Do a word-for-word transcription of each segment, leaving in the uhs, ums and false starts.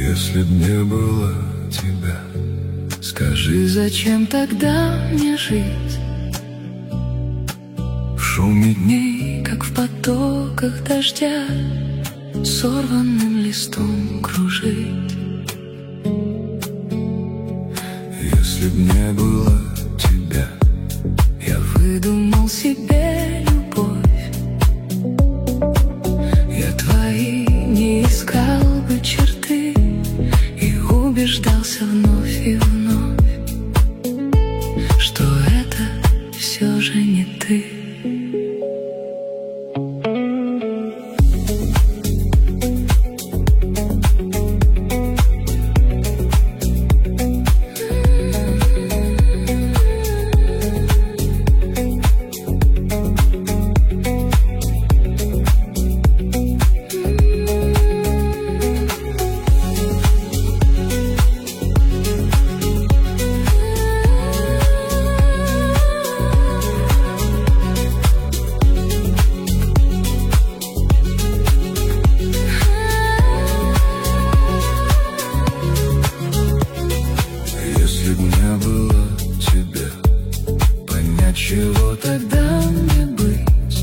Если б не было тебя, скажи, зачем тогда мне жить? в шуме дней, Как в потоках дождя, сорванным листом кружить. если б не было тебя, Я выдумал себе любовь. Я твои не искал бы черты и убеждался вновь и вновь, что это все же не ты. если б не было тебя, понять, чего Тогда мне быть,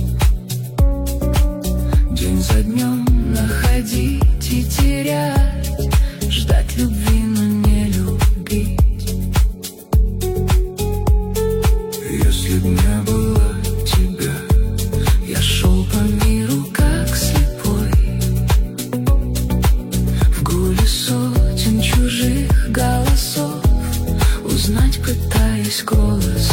день за днем находить и терять, ждать любви, но не любить. если б не было тебя, Я шел по миру как слепой, в гуле сотен чужих голосов, узнать пытаясь голос